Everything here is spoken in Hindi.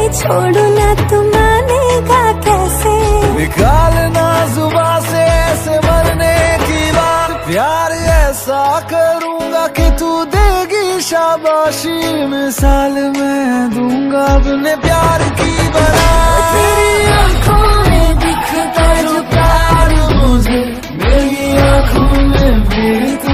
छोड़ू ना तू मानेगा कैसे, निकालना जुबान से ऐसे मरने की बात, प्यार ऐसा करूंगा कि तू देगी शाबाशी, मिसाल मैं दूंगा अपने प्यार की बना। तेरी आंखों में दिखता जो प्यार मुझे, मेरी आंखों में भी